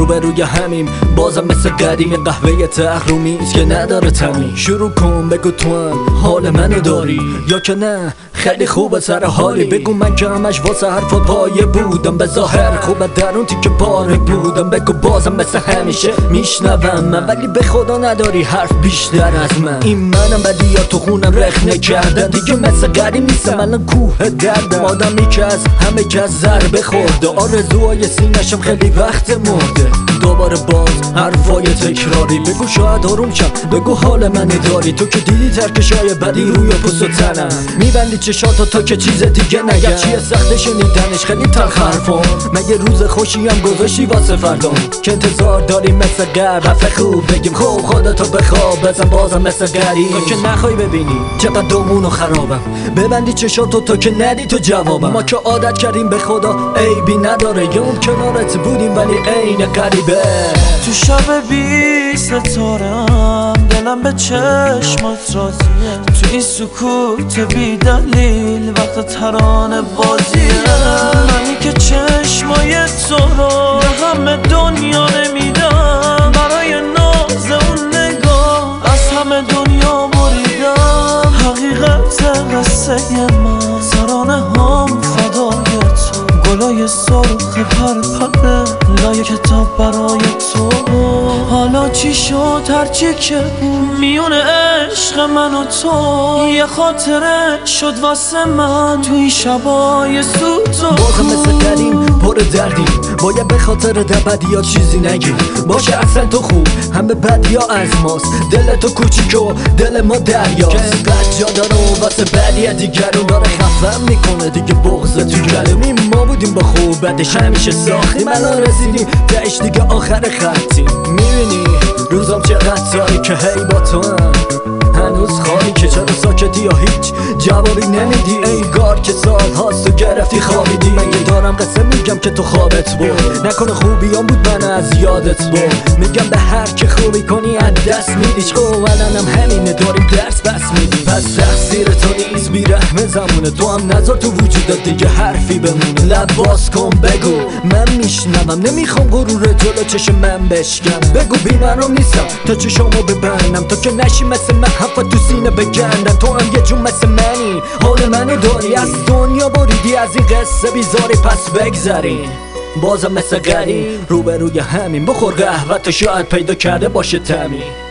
روبروی همیم بازم مثل قدیم قهوه تحرومیست که نداره تمی. شروع کن بگو تو هم حال منو داری یا که نه خیلی خوبه سر حالی. بگو من که همش واسه حرفات پایه بودم، به ظاهر خوبه درون تیکه پاره بودم. بگو بازم مثل همیشه میشنوم من، ولی به خدا نداری حرف بیشتر از من. این منم بدی یا تو خونم رخنه کردن دیگه مثل قدیم نیستم، الان کوه دردم. آدمی که از همه کس ضربه خورده، آرزوهای سینه‌شم خیلی وقت مرده. دوباره باز حرفای تکراری، بگو شاید آروم شم، بگو حال من داری. تو که دیدی ترکشای بدی روی پوست و تنم، میبندی چشاتو تا که چیز دیگه نگم. چیه سخت شنیدنش خیلی تلخ حرفم، مگه روز خوشی هم گذاشتی واسه فردام که انتظار داری مثل قبل حرف خوب بگیم. خب خودتو بخواب بزن بازم مثل قدیم، تو که نخوای ببینی چقدر دومونو خرابم. ببندی چشاتو تا که ندی تو جوابم. ما که عادت کردیم به خدا عیبی نداره، یه اون کنارت بودیم ولی عین غریبه. تو شب بی ستارم دلم به چشمات راضیه، تو این سکوت بی دلیل وقت ترانه بازیه. منی که چشمای تو رو به همه دنیا نمیدم، برای ناز اون نگاه از همه دنیا بریدم. حقیقت قصه من ترانه هم فدای تو، گلای سرخ پرپره لای کتاب برای تو. حالا چی شد هرچی که میون عشق من و تو، یه خاطره شد واسه من تو این شبای سوتو. بازم مثل قدیم پر دردیم، باید به خاطر در بدیا چیزی نگیم. باشه اصلا تو خوب هم به بدیا از ماست، دل تو کوچیک و دل ما دریاست. که انقدر جا داره و واسه بدی دیگرون داره خفم میکنه دیگه بغض تو گلومی. ما بودیم با خوب بعدش همیشه ساختیم، الان رسیدیم تهش دیگه آخر خطیم. میبینی روزم چقدر سایی که هی با تو هم هنوز خواهی که چرا ساکتی یا هیچ جوابی نمیدی. انگار که سال هاست تو گرفتی خوابیدی. مگه دارم قصه میگم که تو خوابت بود، نکنه خوبیام بود من از یادت بود. میگم به هر که خوبی کنی از دست میدیش. خب الانم همینه داریم درس بس میدی، پس تقصیر تو نیست بیرحم زمونه. تو هم نذار تو وجودت دیگه حرفی بمونه. لب باز کن بگو من میشنوم، نمیخوام غرور جلو چشم من بشکم. بگو بیمارم نیستم تا چشامو ببندم، تا که نشی مثل من حرفا تو سینه بگندم. تو هم یه جون مثل منی حال منو داری، از دنیا بریدی از این قصه بیزاری پس بگذری. بازم مثل قدیم روبروی همین، بخور قهوه تا شاید پیدا کرده باشه تمی.